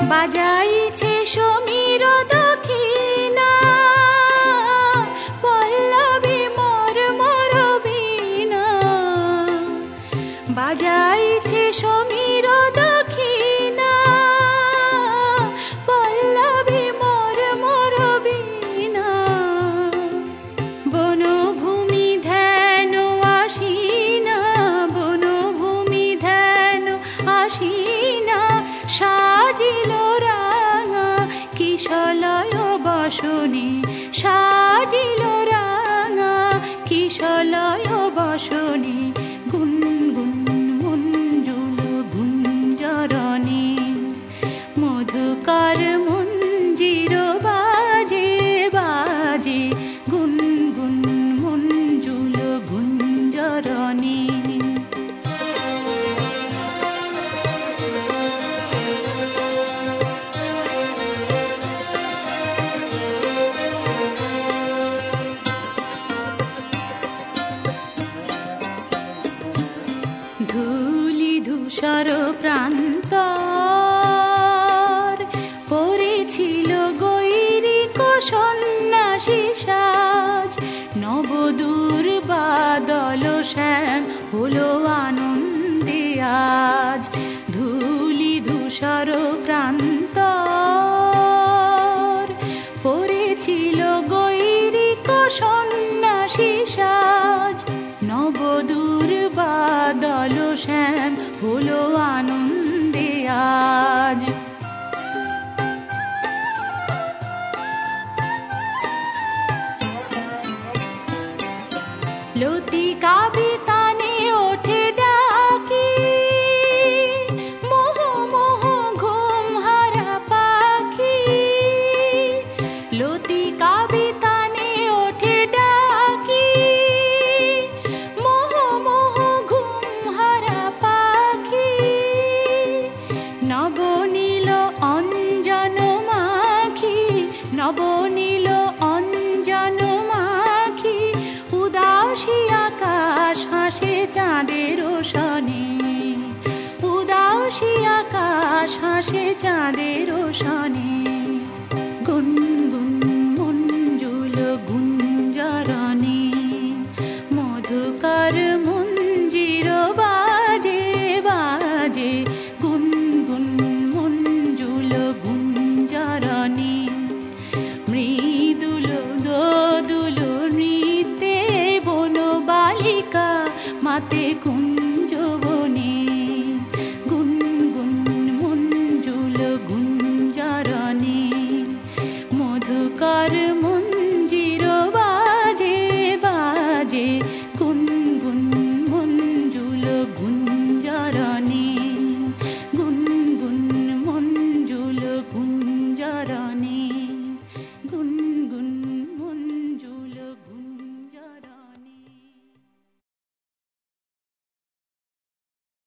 বাজাইছে সমীর দক্ষিণা, পল্লবী মোর মোর বীণা। বাজাইছে সমীর দক্ষিণা, পল্লবী মোর মোর বীণা। বনভূমি ধ্যান আসিনা, বনভূমি ধ্যান আসিনা, সাজিল রাঙা কিশলয় বসনে, সাজিল রাঙা কিশলয় বসনে। গুনগুন মঞ্জুল গুঞ্জরণে, মধুকর মঞ্জির বাজে বাজে, গুনগুন মঞ্জুল গুঞ্জরণে। ধূলি ধূসর প্রান্তর পড়েছিল গৈরিক সন্ন্যাসী সাজ। নবদূর বাদল শ্যাম হলো আনন্দে আজ। ধূলি ধূসর প্রান্তর পড়েছিল গৈরিক সন্ন্যাসী সাজ। নবদূর বাদল শ্যাম হলো আনন্দে আজ। লতিকা বিতানে ওঠে ডাকি, মোহ মোহ ঘুম হারা পাখি। লতিকা বিতানে ওঠে ডাকি, মোহ মোহ ঘুম হারা পাখি। নবনীল অঞ্জন মাখি, নবনীল অঞ্জন মাখি, উদাসী আকাশ হাসে চাঁদের সনে, উদাসী আকাশ হাসে চাঁদের সনে।